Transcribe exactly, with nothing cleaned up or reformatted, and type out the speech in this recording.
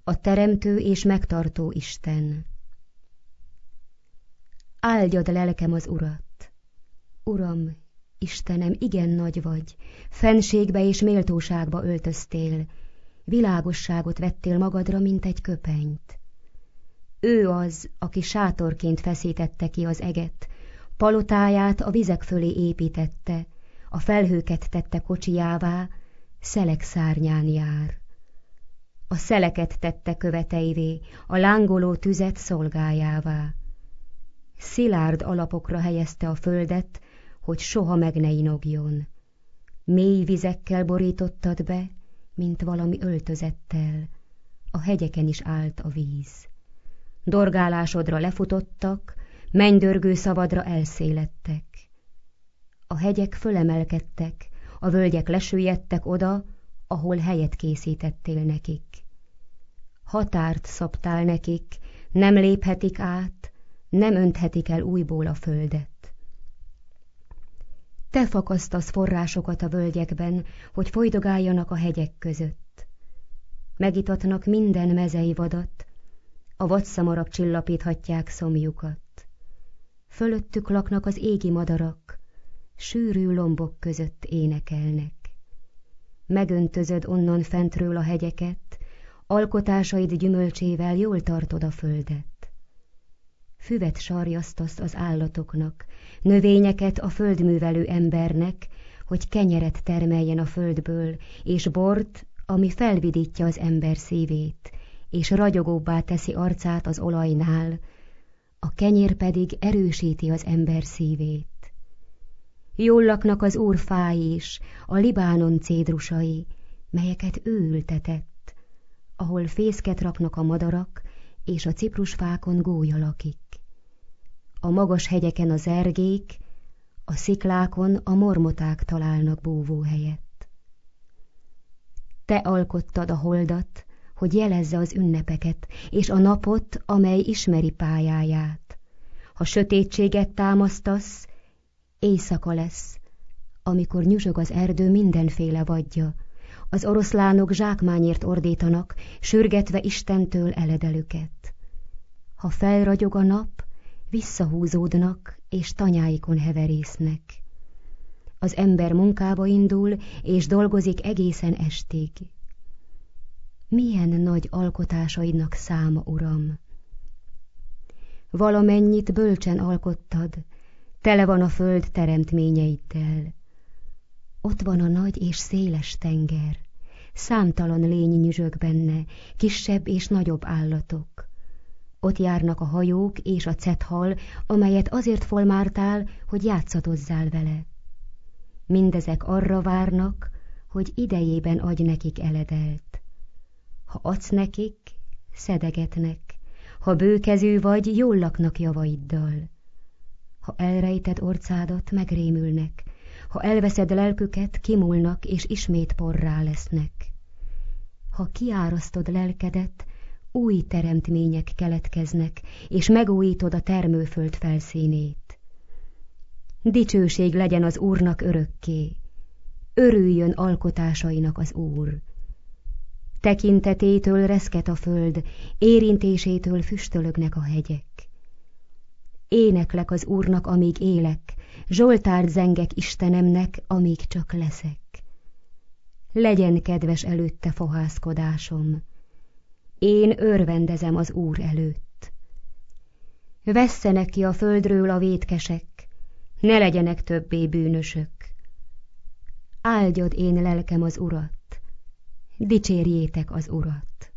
A teremtő és megtartó Isten. Áldjad lelkem az Urat! Uram, Istenem, igen nagy vagy, fenségbe és méltóságba öltöztél, világosságot vettél magadra, mint egy köpenyt. Ő az, aki sátorként feszítette ki az eget, palotáját a vizek fölé építette, a felhőket tette kocsijává, szelek szárnyán jár. A szeleket tette követeivé, a lángoló tüzet szolgájává. Szilárd alapokra helyezte a földet, hogy soha meg ne inogjon. Mély vizekkel borítottad be, mint valami öltözettel, a hegyeken is állt a víz. Dorgálásodra lefutottak, mennydörgő szavadra elszéledtek. A hegyek fölemelkedtek, a völgyek lesüllyedtek oda, ahol helyet készítettél nekik. Határt szabtál nekik, nem léphetik át, nem önthetik el újból a földet. Te fakasztasz forrásokat a völgyekben, hogy folydogáljanak a hegyek között. Megitatnak minden mezei vadat, a vadszamarak csillapíthatják szomjukat. Fölöttük laknak az égi madarak, sűrű lombok között énekelnek. Megöntözöd onnan fentről a hegyeket, alkotásaid gyümölcsével jól tartod a földet. Füvet sarjasztasz az állatoknak, növényeket a földművelő embernek, hogy kenyeret termeljen a földből, és bort, ami felvidítja az ember szívét, és ragyogóbbá teszi arcát az olajnál, a kenyér pedig erősíti az ember szívét. Jól laknak az Úr fái is, a Libánon cédrusai, melyeket ő ültetett, ahol fészket raknak a madarak, és a ciprusfákon gólya lakik. A magas hegyeken az ergék, a sziklákon a mormoták találnak búvóhelyet. Te alkottad a holdat, hogy jelezze az ünnepeket, és a napot, amely ismeri pályáját. Ha sötétséget támasztasz, éjszaka lesz, amikor nyüzsög az erdő mindenféle vadja. Az oroszlánok zsákmányért ordítanak, sürgetve Istentől eledelüket. Ha felragyog a nap, visszahúzódnak, és tanyáikon heverésznek. Az ember munkába indul, és dolgozik egészen estig. Milyen nagy alkotásaidnak száma, Uram! Valamennyit bölcsen alkottad, tele van a föld teremtményeiddel. Ott van a nagy és széles tenger, számtalan lény nyüzsög benne, kisebb és nagyobb állatok. Ott járnak a hajók és a cethal, amelyet azért folmártál, hogy játszadozzál vele. Mindezek arra várnak, hogy idejében adj nekik eledelt. Ha adsz nekik, szedegetnek, ha bőkezű vagy, jól laknak javaiddal. Ha elrejted orcádat, megrémülnek, ha elveszed lelküket, kimúlnak, és ismét porrá lesznek. Ha kiárasztod lelkedet, új teremtmények keletkeznek, és megújítod a termőföld felszínét. Dicsőség legyen az Úrnak örökké, örüljön alkotásainak az Úr. Tekintetétől reszket a föld, érintésétől füstölögnek a hegyek. Éneklek az Úrnak, amíg élek, zsoltárt zengek Istenemnek, amíg csak leszek. Legyen kedves előtte fohászkodásom, én örvendezem az Úr előtt. Vesszenek ki a földről a vétkesek, ne legyenek többé bűnösök. Áldjad én lelkem az Urat, dicsérjétek az Urat.